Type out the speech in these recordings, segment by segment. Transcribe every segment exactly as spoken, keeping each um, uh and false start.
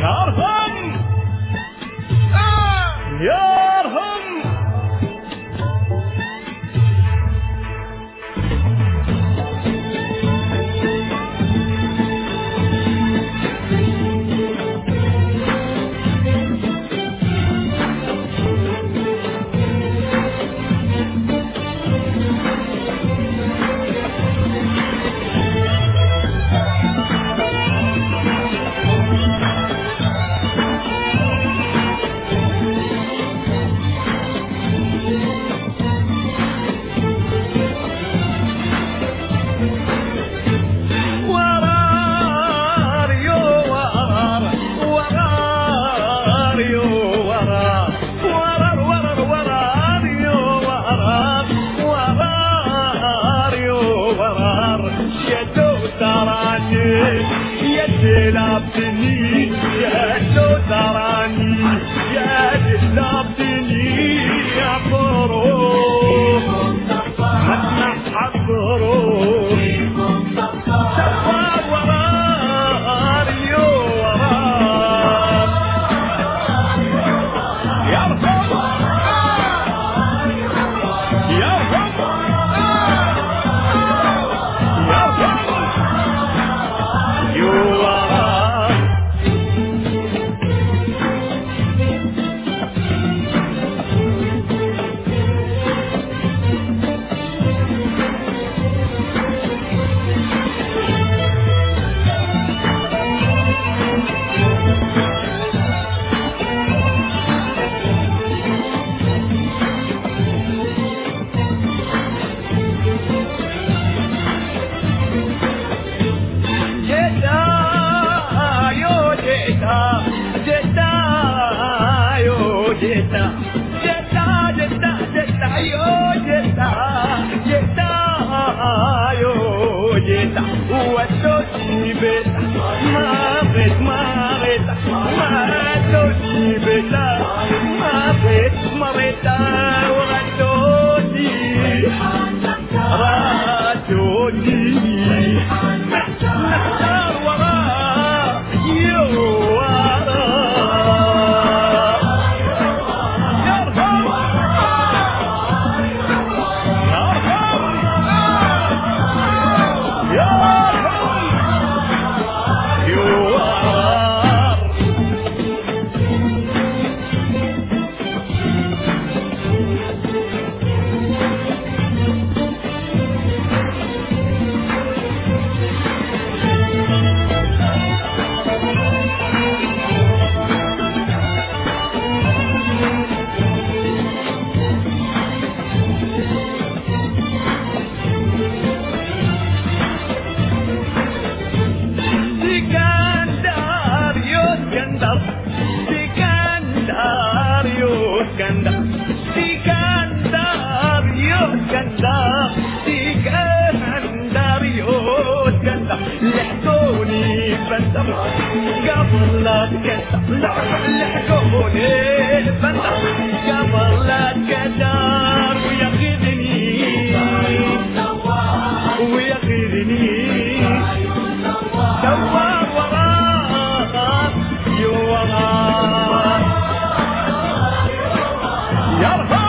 يارهم يارهم لابتني يا لو تراني يا لابتني يا فرو حتى حضروا سفر وراري ورار يرفض يرفض Jetta, Jetta, Jetta, Jetta, yo Jetta, Jetta, yo Jetta. What do you bet? Maret, Maret, Maret, do you bet? Maret, Maret, what do you? What do you? Nasar wara, yo. لحقوني بندر قبل لا تكسر لحقوني بندر قبل لا تكسر وياخذني وياخذني دوار وراك يو وراك يرحم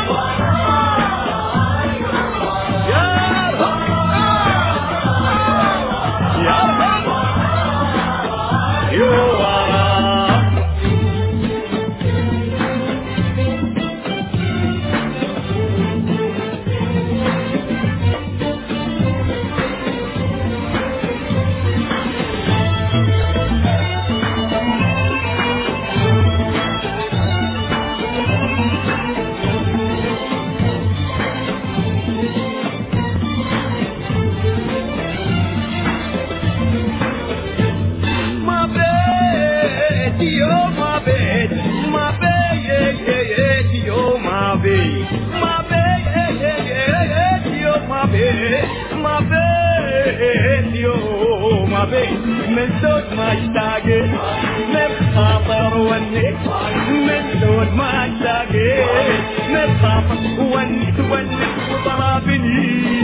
من صوت ما اشتاقي من خاطر ونك من صوت ما اشتاقي من خاطر ونك ونك وضربني